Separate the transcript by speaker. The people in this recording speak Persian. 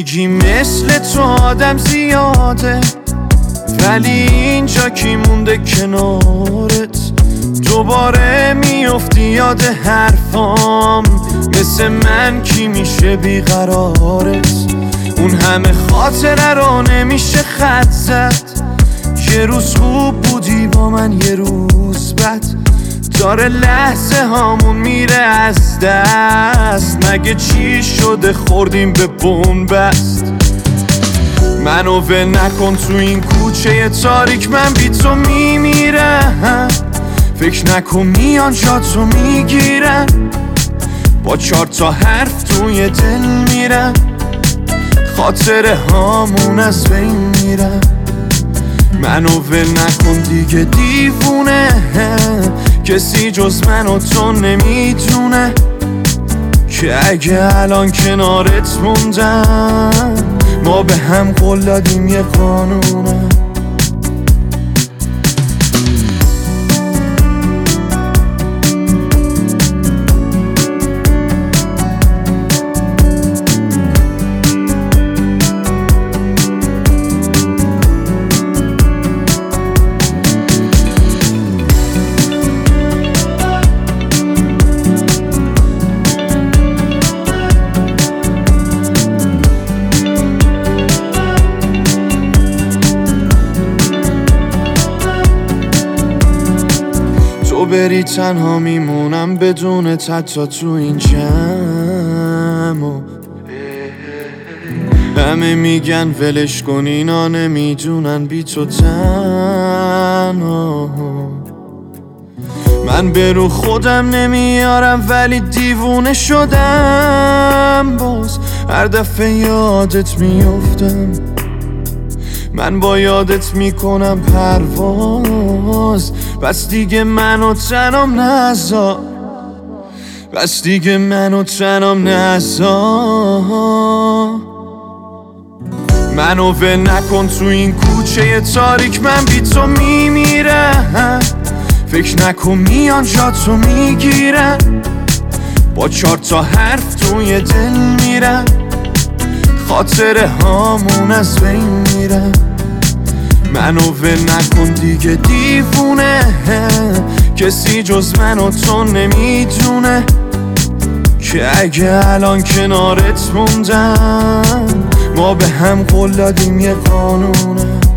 Speaker 1: میگی مثل تو آدم زیاده، ولی اینجا کی مونده کنارت؟ دوباره میافتی یاد حرفام، مثل من کی میشه بیقرارت؟ اون همه خاطره رو نمیشه خط زد، یه روز خوب بودی با من یه روز بد، داره لحظه هامون میره از دست. مگه چی شده خوردیم به بنبست؟ منو ول نکن تو این کوچه تاریک، من بی تو میمیرم. فکر نکن میان جاتو میگیرن، با 4 تا حرف توی دل میرن، خاطره هامون از بین میرن. منو ول نکن دیگه دیوونه، کسی جز من و تو نمیدونه که اگه الان کنارت موندم، ما به هم قول دادیم یه قانونه. تو بری تنها میمونم بدون حتی تو این جمع، همه میگن ولش کن اینا نمیدونن بی تو تنها. من به رو خودم نمیارم ولی دیوونه شدم، باز هر دفعه یادت میافتم. من با یادت میکنم پرواز، بس دیگه منو تنم نذار، بس دیگه منو تنم نذار. منو ول نکن تو این کوچه تاریک، من بی تو میمیرم. فکر نکن میان جاتو میگیرن، با 4 تا حرف توی دل میرن، خاطره هامون از بین میرن. منو ول نکن دیگه دیوونه، کسی جز من و تو نمیدونه که اگه الان کنارت موندم، ما به هم قول دادیم یه قانونه.